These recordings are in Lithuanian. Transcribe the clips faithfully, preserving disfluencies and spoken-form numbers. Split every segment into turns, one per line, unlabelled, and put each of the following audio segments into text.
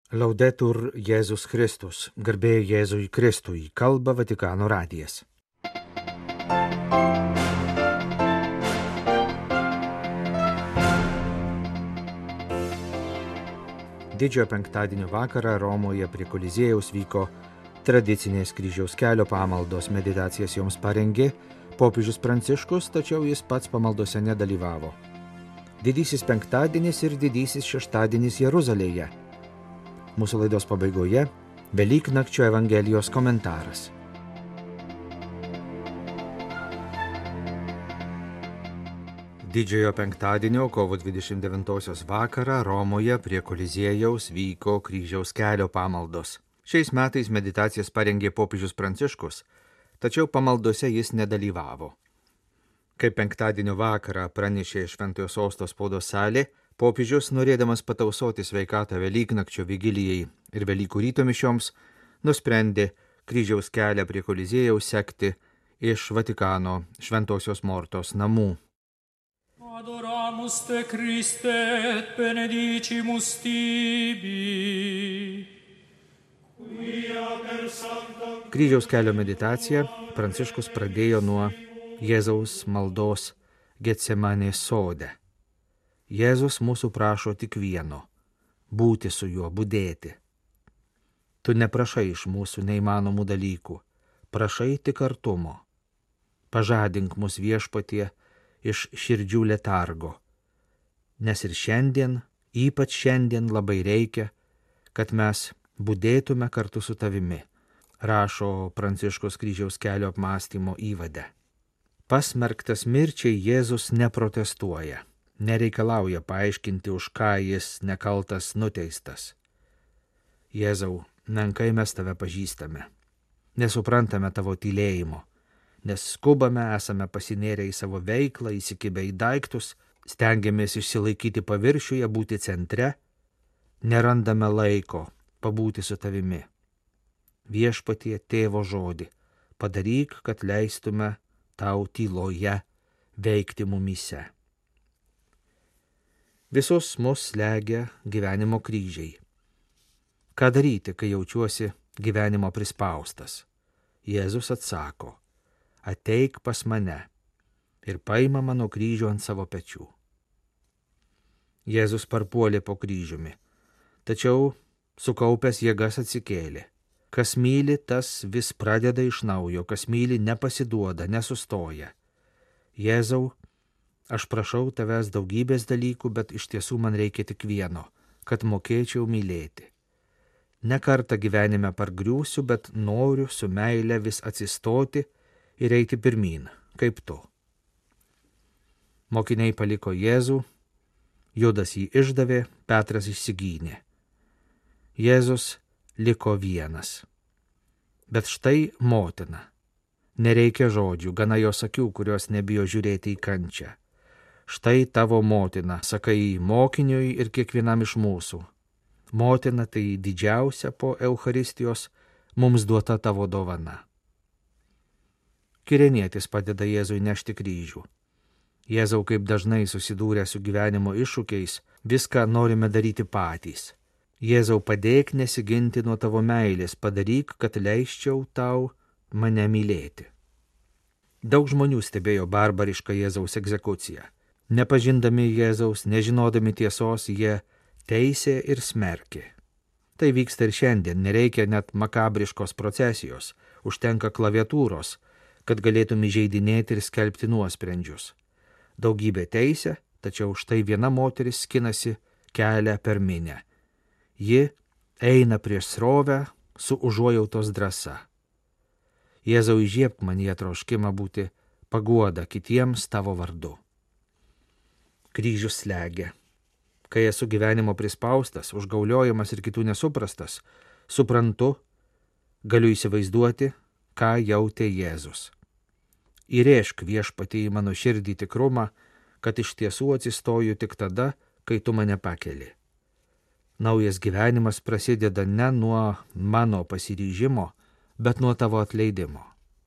Laudetur Jėzus Kristus, garbė Jėzui Kristui, kalba Vatikano radijas. Didžiojo penktadienio vakarą Romoje prie Koliziejaus vyko tradicinės kryžiaus kelio pamaldos, meditacijas joms parengė popiežius Pranciškus, tačiau jis pats pamaldose nedalyvavo. Didysis penktadienis ir didysis šeštadienis Jeruzalėje. Mūsų laidos pabaigoje Velyknakčio Evangelijos komentaras. Didžiojo penktadienio kovo dvidešimt devintosios vakarą Romoje prie Koliziejaus vyko kryžiaus kelio pamaldos. Šiais metais meditacijas parengė popiežius Pranciškus, tačiau pamaldose jis nedalyvavo. Kaip penktadienio vakarą pranešė Šventojo Sosto spaudos salė, popiežius, norėdamas patausoti sveikatą Velyknakčio vigilijai ir Velykų ryto mišioms, nusprendė kryžiaus kelią prie Koliziejaus sekti iš Vatikano Šventosios Mortos namų.
Adoramus te Christe et benedicimus tibi.
Kryžiaus kelio meditaciją Pranciškus pradėjo nuo Jėzaus maldos Getsemanės sode. Jėzus mūsų prašo tik vieno – būti su juo, budėti. Tu neprašai iš mūsų neįmanomų dalykų, prašai tik artumo. Pažadink mus Viešpatie iš širdžių letargo, nes ir šiandien, ypač šiandien labai reikia, kad mes budėtume kartu su tavimi, rašo Pranciškus kryžiaus kelio apmąstymo įvade. Pasmerktas mirčiai Jėzus neprotestuoja. Nereikalauja paaiškinti, už ką jis nekaltas nuteistas. Jėzau, menkai mes tave pažįstame. Nesuprantame tavo tylėjimo, nes skubame, esame pasinėrę į savo veiklą, įsikibę į daiktus, stengiamės išsilaikyti paviršiuje, būti centre, nerandame laiko pabūti su tavimi. Viešpatie tėvo žodį, padaryk, kad leistume tau tyloje veikti mumyse. Visus mus slegia gyvenimo kryžiai. Ką daryti, kai jaučiuosi gyvenimo prispaustas? Jėzus atsako, ateik pas mane ir paima mano kryžių ant savo pečių. Jėzus parpuolė po kryžiumi, tačiau sukaupęs jėgas atsikėlė. Kas myli, tas vis pradeda iš naujo, kas myli, nepasiduoda, nesustoja. Jėzau, aš prašau tavęs daugybės dalykų, bet iš tiesų man reikia tik vieno, kad mokėčiau mylėti. Ne kartą gyvenime pargriūsiu, bet noriu su meile vis atsistoti ir eiti pirmyn, kaip tu. Mokiniai paliko Jėzų, Judas jį išdavė, Petras išsigynė. Jėzus liko vienas. Bet štai motina. Nereikia žodžių, gana jos akių, kurios nebijo žiūrėti į kančią. Štai tavo motina, sakai mokiniui ir kiekvienam iš mūsų. Motina tai didžiausia po Eucharistijos mums duota tavo dovana. Kirenietis padeda Jėzui nešti kryžių. Jėzau, kaip dažnai susidūrę su gyvenimo iššūkiais, viską norime daryti patys. Jėzau, padėk nesiginti nuo tavo meilės, padaryk, kad leisčiau tau mane mylėti. Daug žmonių stebėjo barbarišką Jėzaus egzekuciją. Nepažindami Jėzaus, nežinodami tiesos, jie teisė ir smerkė. Tai vyksta ir šiandien, nereikia net makabriškos procesijos, užtenka klaviatūros, kad galėtum įžeidinėti ir skelbti nuosprendžius. Daugybė teisė, tačiau štai viena moteris skinasi kelią per minią. Ji eina prieš srovę su užuojautos drąsa. Jėzau, įžiebk manyje troškimą būti paguoda kitiems tavo vardu. Kryžius slegia. Kai esu gyvenimo prispaustas, užgauliojamas ir kitų nesuprastas, suprantu, galiu įsivaizduoti, ką jautė Jėzus. Įrėžk Viešpatie į mano širdį tikrumą, kad iš tiesų atsistoju tik tada, kai tu mane pakeli. Naujas gyvenimas prasideda ne nuo mano pasiryžimo, bet nuo tavo atleidimo.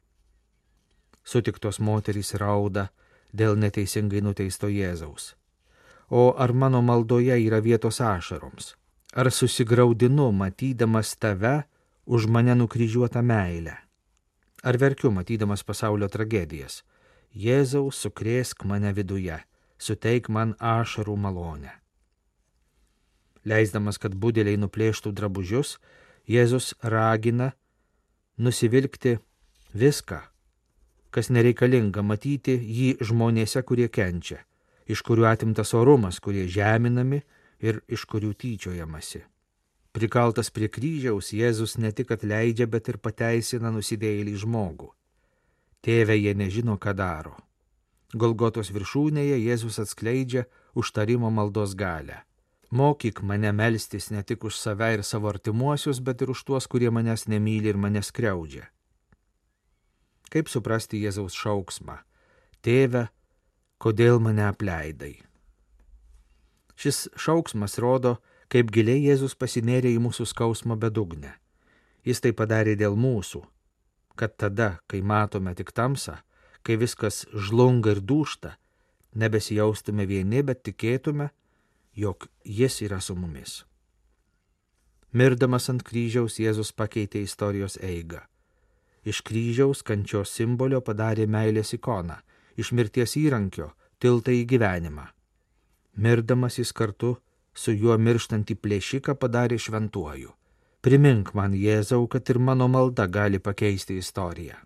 Sutiktos moterys rauda dėl neteisingai nuteisto Jėzaus. O ar mano maldoje yra vietos ašaroms? Ar susigraudinu, matydamas tave už mane nukryžiuotą meilę? Ar verkiu, matydamas pasaulio tragedijas? Jėzau, sukrėsk mane viduje, suteik man ašarų malonę. Leisdamas, kad budeliai nuplėštų drabužius, Jėzus ragina nusivilkti viską, kas nereikalinga, matyti jį žmonėse, kurie kenčia, iš kurių atimtas orumas, kurie žeminami ir iš kurių tyčiojamasi. Prikaltas prie kryžiaus, Jėzus ne tik atleidžia, bet ir pateisina nusidėjėlį žmogų. Tėve, jie nežino, ką daro. Golgotos viršūnėje Jėzus atskleidžia užtarimo maldos galią. Mokyk mane melstis ne tik už save ir savo artimuosius, bet ir už tuos, kurie manęs nemyli ir mane skriaudžia. Kaip suprasti Jėzaus šauksmą? Tėve, kodėl mane apleidai? Šis šauksmas rodo, kaip giliai Jėzus pasinėrė į mūsų skausmo bedugnę. Jis tai padarė dėl mūsų, kad tada, kai matome tik tamsą, kai viskas žlunga ir dūžta, nebesijaustume vieni, bet tikėtume, jog jis yra su mumis. Mirdamas ant kryžiaus Jėzus pakeitė istorijos eigą. Iš kryžiaus kančios simbolio padarė meilės ikoną, iš mirties įrankio tiltą į gyvenimą. Mirdamas jis kartu su juo mirštantį plėšiką padarė šventuoju. Primink man, Jėzau, kad ir mano malda gali pakeisti istoriją.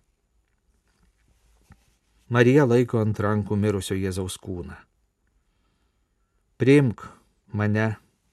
Marija laiko ant rankų mirusio Jėzaus kūną. Priimk mane,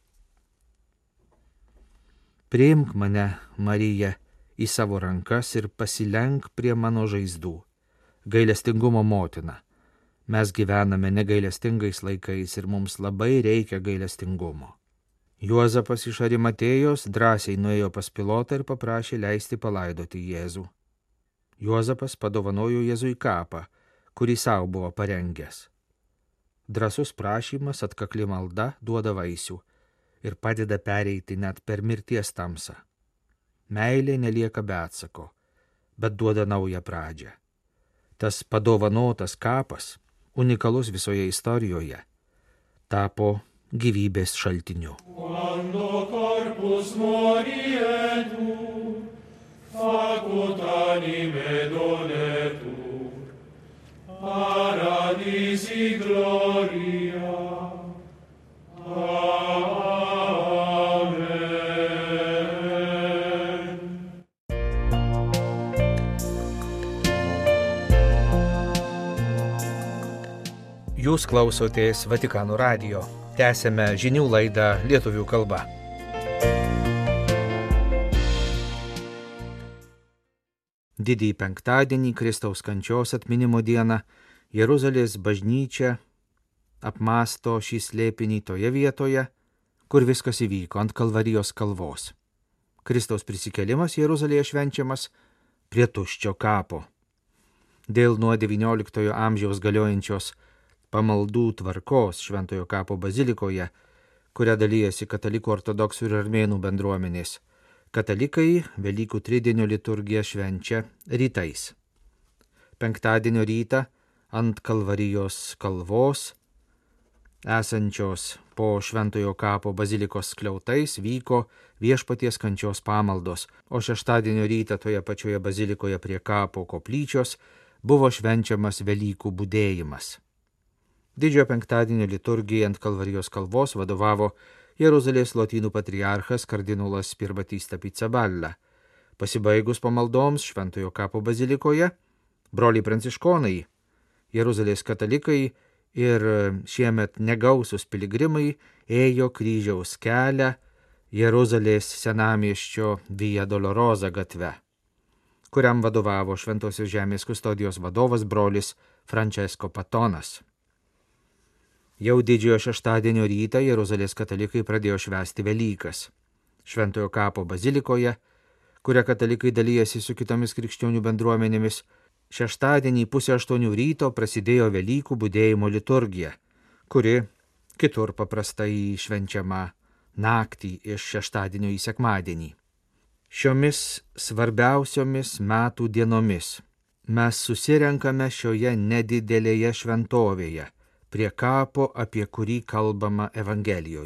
priimk mane, Marija, į savo rankas ir pasilenk prie mano žaizdų. Gailestingumo motina, mes gyvename negailestingais laikais ir mums labai reikia gailestingumo. Juozapas iš Arimatėjos drąsiai nuėjo pas Pilotą ir paprašė leisti palaidoti Jėzų. Juozapas padovanojo Jėzui kapą, kurį savo buvo parengęs. Drąsus prašymas, atkakli malda duoda vaisių ir padeda pereiti net per mirties tamsą. Meilė nelieka be atsako, bet duoda naują pradžią. Tas padovanotas kapas, unikalus visoje istorijoje, tapo gyvybės šaltiniu. Quando corpus morietur, facut anime donetur, paradisi gloria. Amen. Jūs klausotės Vatikano radijo. Tęsėme žinių laidą lietuvių kalba. Didįjį penktadienį, Kristaus kančios atminimo dieną, Jeruzalės bažnyčia apmąsto šį slėpinį toje vietoje, kur viskas įvyko, ant Kalvarijos kalvos. Kristaus prisikėlimas Jeruzalėje švenčiamas prie tuščio kapo. Dėl nuo devynioliktojo amžiaus galiojančios pamaldų tvarkos Šventojo kapo bazilikoje, kuria dalyjasi katalikų, ortodoksų ir armėnų bendruomenės, katalikai Velykų tridienio liturgiją švenčia rytais. Penktadienio rytą ant Kalvarijos kalvos, esančios po Šventojo kapo bazilikos skliautais, vyko viešpaties kančios pamaldos, o šeštadienio rytą toje pačioje bazilikoje prie kapo koplyčios buvo švenčiamas Velykų budėjimas. Didžiojo penktadienio liturgijai ant Kalvarijos kalvos vadovavo Jeruzalės lotynų patriarchas kardinolas Pierbatista Pizzaballa. Pasibaigus pamaldoms Šventojo kapo bazilikoje, broliai pranciškonai, Jeruzalės katalikai ir šiemet negausus piligrimai ėjo kryžiaus kelią Jeruzalės senamiesčio Via Dolorosa gatve, kuriam vadovavo Šventosios žemės kustodijos vadovas brolis Francesco Patonas. Jau didžiojo šeštadienio rytą Jeruzalės katalikai pradėjo švęsti Velykas. Šventojo kapo bazilikoje, kuria katalikai dalyjasi su kitomis krikščionių bendruomenėmis, šeštadienį pusę aštuonių ryto prasidėjo Velykų budėjimo liturgija, kuri kitur paprastai švenčiama naktį iš šeštadienio į sekmadienį. Šiomis svarbiausiomis metų dienomis mes susirenkame šioje nedidelėje šventovėje, prie kapo, apie kurį kalbama Evangelijoje.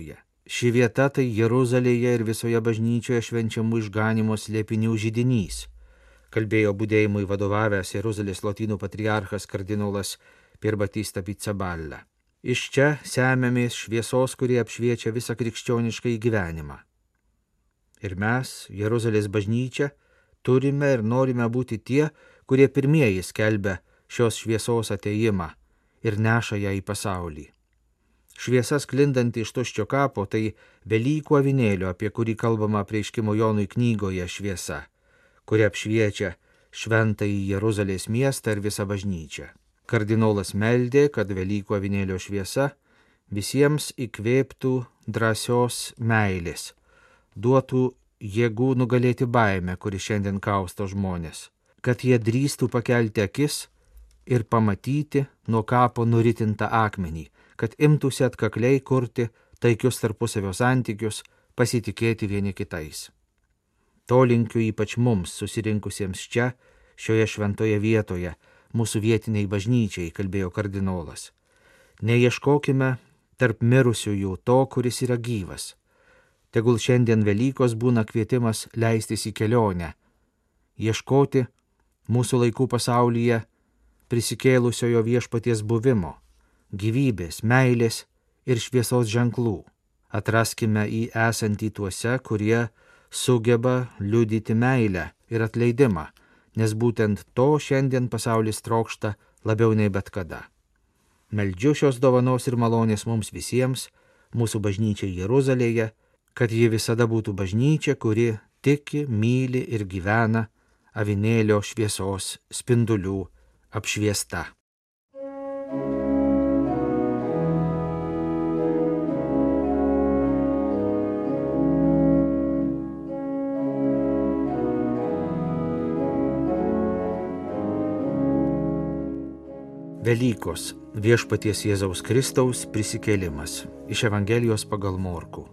Ši vieta tai Jeruzalėje ir visoje bažnyčioje švenčiamų išganimo slėpinių židinys, kalbėjo budėjimui vadovavęs Jeruzalės lotynų patriarchas kardinolas Pierbattista Pizzaballa. Iš čia semiamės šviesos, kurie apšviečia visą krikščionišką gyvenimą. Ir mes, Jeruzalės bažnyčia, turime ir norime būti tie, kurie pirmieji skelbia šios šviesos atėjimą ir neša ją į pasaulį. Šviesa sklindanti iš tuščio kapo tai Velykų avinėlio, apie kurį kalbama Apreiškimo Jonui knygoje šviesa, kuri apšviečia šventąjį Jeruzalės miestą ir visą bažnyčią. Kardinolas meldė, kad Velykų avinėlio šviesa visiems įkvėptų drąsios meilės, duotų jėgų nugalėti baimę, kuri šiandien kausto žmonės, kad jie drįstų pakelti akis ir pamatyti nuo kapo nuritintą akmenį, kad imtųsi atkakliai kurti taikius tarpusavio santykius, pasitikėti vieni kitais. To linkiu ypač mums, susirinkusiems čia, šioje šventoje vietoje, mūsų vietiniai bažnyčiai, kalbėjo kardinolas. Neieškokime tarp mirusiųjų to, kuris yra gyvas. Tegul šiandien Velykos būna kvietimas leistis į kelionę, ieškoti mūsų laikų pasaulyje prisikėlusiojo viešpaties buvimo, gyvybės, meilės ir šviesos ženklų. Atraskime į esantį tuose, kurie sugeba liudyti meilę ir atleidimą, nes būtent to šiandien pasaulis trokšta labiau nei bet kada. Meldžiu šios dovanos ir malonės mums visiems, mūsų bažnyčiai Jeruzalėje, kad ji visada būtų bažnyčia, kuri tiki, myli ir gyvena avinėlio šviesos spindulių apšviesta. Velykos – viešpaties Jėzaus Kristaus prisikėlimas iš Evangelijos pagal Morkų.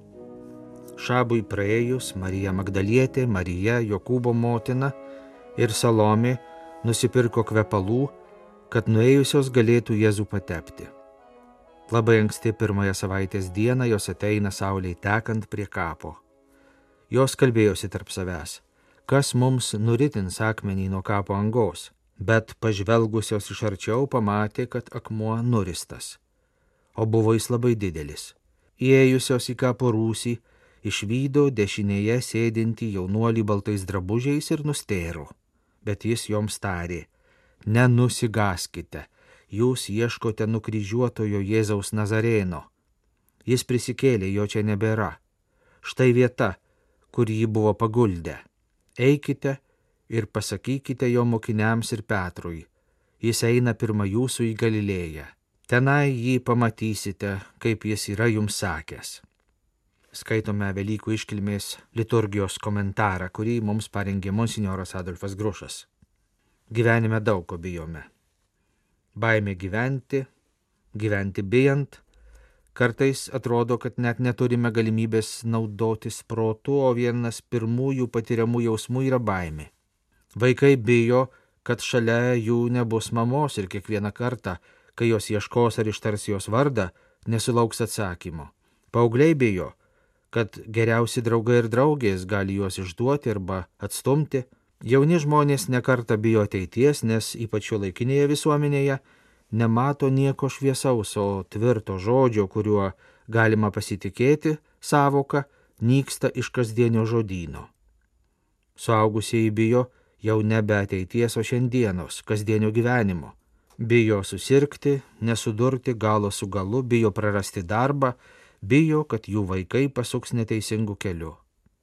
Šabui praėjus Marija Magdalietė, Marija, Jokūbo motina ir Salomė nusipirko kvepalų, kad nuėjusios galėtų Jėzų patepti. Labai anksti pirmąją savaitės dieną jos ateina saulei tekant prie kapo. Jos kalbėjosi tarp savęs, kas mums nuritins akmenį nuo kapo angos, bet pažvelgusios iš arčiau pamatė, kad akmuo nuristas, o buvo jis labai didelis. Įėjusios į kapo rūsį, išvydo dešinėje sėdintį jaunuolį baltais drabužiais ir nustėro, bet jis joms tarė, nenusigaskite, jūs ieškote nukryžiuotojo Jėzaus Nazarėno. Jis prisikėlė, jo čia nebėra. Štai vieta, kur jį buvo paguldę. Eikite ir pasakykite jo mokiniams ir Petrui, jis eina pirma jūsų į Galilėją. Tenai jį pamatysite, kaip jis yra jums sakęs. Skaitome Velykų iškilmės liturgijos komentarą, kurį mums parengė monsinjoras Adolfas Grušas. Gyvenime daug ko bijome. Baimė gyventi, gyventi bijant. Kartais atrodo, kad net neturime galimybės naudotis protu, o vienas pirmųjų patiriamų jausmų yra baimė. Vaikai bijo, kad šalia jų nebus mamos ir kiekvieną kartą, kai jos ieškos ar ištars jos vardą, nesulauks atsakymo. Paaugliai bijo, kad geriausi draugai ir draugės gali juos išduoti arba atstumti. Jauni žmonės nekartą bijo ateities, nes ypač šiuolaikinėje visuomenėje nemato nieko šviesaus, o tvirto žodžio, kuriuo galima pasitikėti, sąvoka nyksta iš kasdienio žodyno. Suaugusieji bijo jau nebe ateities, o šiandienos, kasdienio gyvenimo. Bijo susirgti, nesudurti galo su galu, bijo prarasti darbą, bijo, kad jų vaikai pasuks neteisingų kelių.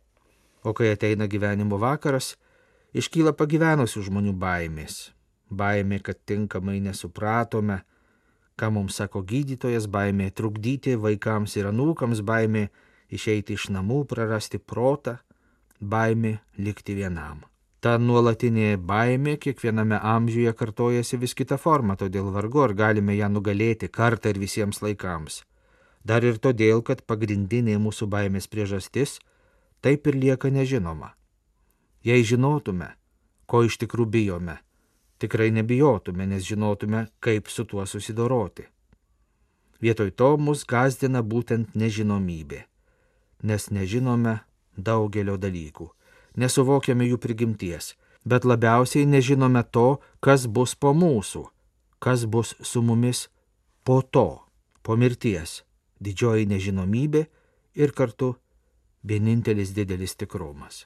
O kai ateina gyvenimo vakaras, iškyla pagyvenusių žmonių baimės. Baimė, kad tinkamai nesupratome, ką mums sako gydytojas, baimė trukdyti vaikams ir anūkams, baimė išeiti iš namų, prarasti protą, baimė likti vienam. Ta nuolatinė baimė kiekviename amžiuje kartojasi vis kita forma, todėl vargu ar galime ją nugalėti kartą ir visiems laikams. Dar ir todėl, kad pagrindinė mūsų baimės priežastis taip ir lieka nežinoma. Jei žinotume, ko iš tikrųjų bijome, tikrai nebijotume, nes žinotume, kaip su tuo susidoroti. Vietoj to mus gąsdina būtent nežinomybė. nes nežinome daugelio dalykų, nesuvokiame jų prigimties, bet labiausiai nežinome to, kas bus po mūsų, kas bus su mumis po to, po mirties, didžioji nežinomybė ir kartu vienintelis didelis tikrumas.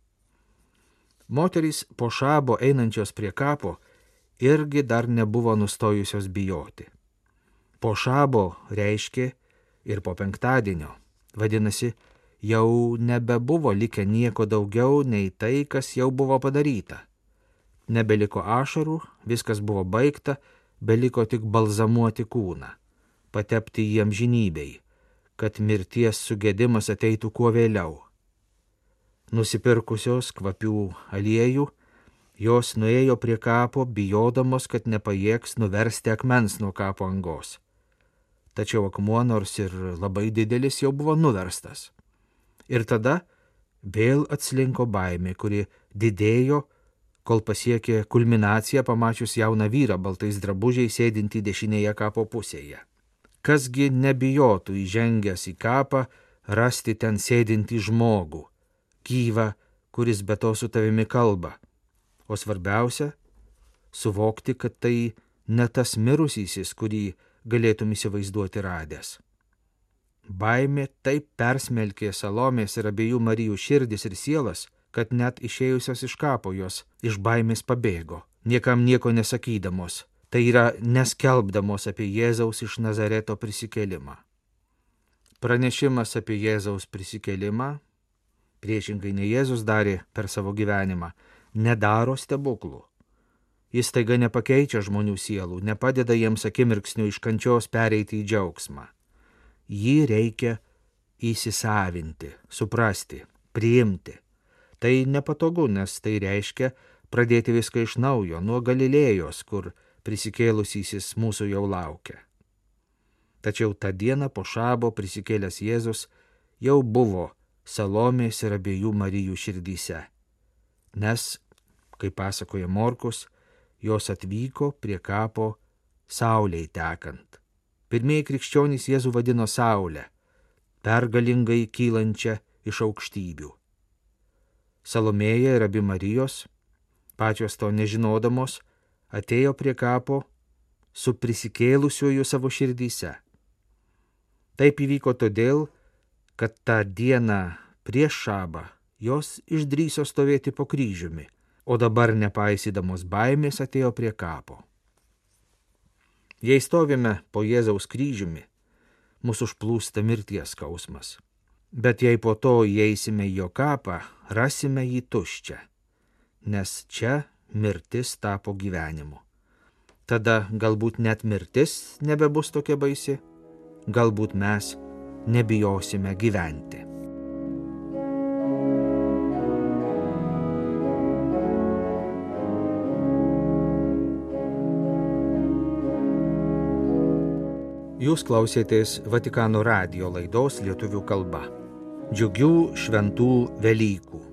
Moterys po šabo einančios prie kapo irgi dar nebuvo nustojusios bijoti. Po šabo reiškia ir po penktadienio, vadinasi, jau nebebuvo likę nieko daugiau nei tai, kas jau buvo padaryta. Nebeliko ašarų, viskas buvo baigta, beliko tik balzamuoti kūną, patepti jį amžinybei, kad mirties sugedimas ateitų kuo vėliau. Nusipirkusios kvapių aliejų, jos nuėjo prie kapo, bijodamos, kad nepajėgs nuversti akmens nuo kapo angos. Tačiau akmuo, nors ir labai didelis, jau buvo nuverstas. Ir tada vėl atslinko baimė, kuri didėjo, kol pasiekė kulminaciją pamačius jauną vyrą baltais drabužiais sėdintį dešinėje kapo pusėje. Kasgi nebijotų įžengęs į kapą rasti ten sėdintį žmogų, gyvą, kuris be to su tavimi kalba. O svarbiausia, suvokti, kad tai ne tas mirusysis, kurį galėtum įsivaizduoti radęs. Baimė taip persmelkė Salomės ir abiejų Marijų širdis ir sielas, kad net išėjusios iš kapo jos iš baimės pabėgo, niekam nieko nesakydamos, tai yra neskelbdamos apie Jėzaus iš Nazareto prisikėlimą. Pranešimas apie Jėzaus prisikėlimą, priešingai nei Jėzus darė per savo gyvenimą, nedaro stebuklų. Jis taiga nepakeičia žmonių sielų, nepadeda jiems akimirksniu iš kančios pereiti į džiaugsmą. Jį reikia įsisavinti, suprasti, priimti. Tai nepatogu, nes tai reiškia pradėti viską iš naujo, nuo Galilėjos, kur prisikėlusysis mūsų jau laukia. Tačiau tą dieną po šabo prisikėlęs Jėzus jau buvo Salomės ir abiejų Marijų širdyse, nes, kaip pasakoja Morkus, jos atvyko prie kapo saulei tekant. Pirmieji krikščionys Jėzų vadino saulę, pergalingai kylančią iš aukštybių. Salomėja ir abi Marijos, pačios to nežinodamos, atėjo prie kapo su prisikėlusiuoju savo širdyse. Taip įvyko todėl, kad tą dieną prieš šabą jos išdrįso stovėti po kryžiumi, o dabar nepaisydamos baimės atėjo prie kapo. Jei stovime po Jėzaus kryžiumi, mūsų užplūsta mirties skausmas. Bet jei po to įeisime į jo kapą, rasime jį tuščią, nes čia mirtis tapo gyvenimu. Tada galbūt net mirtis nebebus tokia baisi, galbūt mes nebijosime gyventi. Jūs klausėtės Vatikano radijo laidos lietuvių kalba. Džiugių šventų Velykų.